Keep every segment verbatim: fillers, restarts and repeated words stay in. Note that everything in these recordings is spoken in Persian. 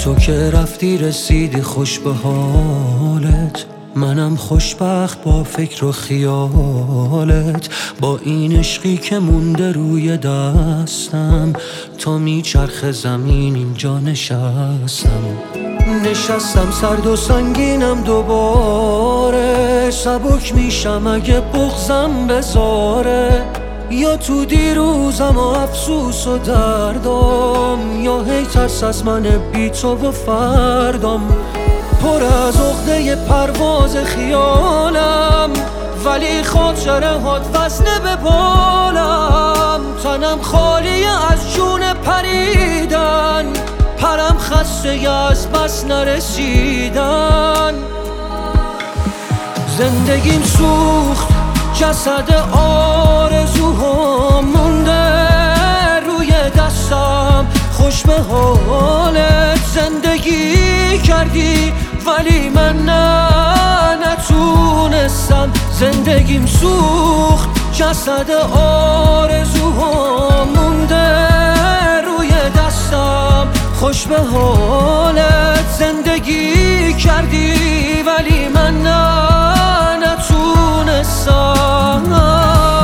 تو که رفتی رسیدی خوش به حالت، منم خوشبخت با فکر و خیالت. با این عشقی که مونده روی دستم، تا میچرخ زمین اینجا نشستم. نشستم سرد و سنگینم دوباره، سبک میشم اگه بغضم بذاره. یا تو دیروزم و افسوس و دردم، یا هی ترس از من بی تو و فردم. پر از عقده پرواز خیالم، ولی خاطره هات وزنه به بالم. تنم خالی از جون پریدن، پرم خسته از بس نرسیدن. زندگیم سوخت، جسد آرزوهام مونده روی دستم. خوش به حالت زندگی کردی، ولی من نه نتونستم. زندگیم سوخت، جسد آرزوهام مونده روی دستم. خوش به حالت زندگی کردی، ولی من نه نتونستم.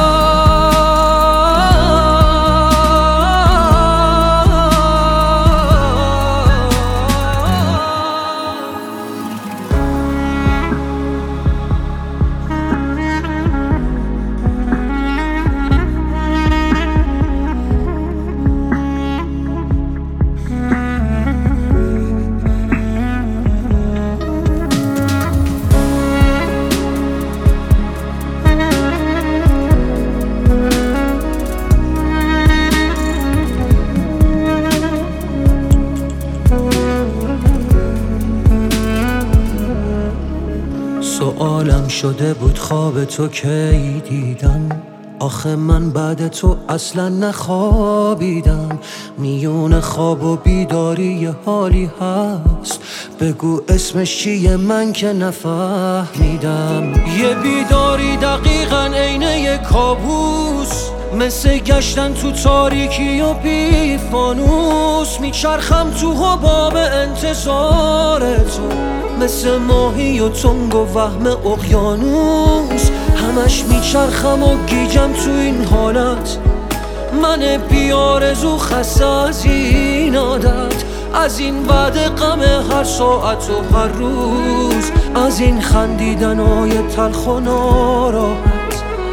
سوالم شده بود خواب تو کی دیدم، آخه من بعد تو اصلا نخوابیدم. میون خواب و بیداری یه حالی هست، بگو اسمش چیه من که نفهمیدم. یه بیداری دقیقاً عین یه کابوس، مثل گشتن تو تاریکی و بی فانوس. میچرخم تو حباب انتظار تو، مثل ماهی و تنگ و وهم اقیانوس. همش میچرخم و گیجم تو این حالت، من بی آرزو خسته از این عادت. از این بعد غم هر ساعت و هر روز، از این خندیدنای تلخ و ناراحت.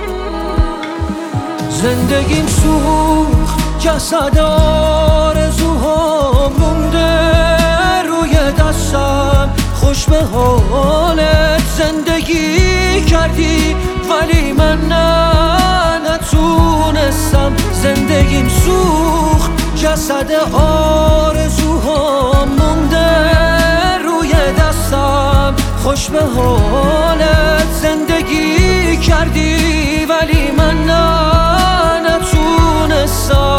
زندگیم سوخت، جسد آرزوها مونده روی دستم. خوش به حالت زندگی کردی، ولی من نه نتونستم. زندگیم سوخت، جسد آرزوها مونده روی دستم. خوش به حالت زندگی کردی، ولی من نه نتونستم.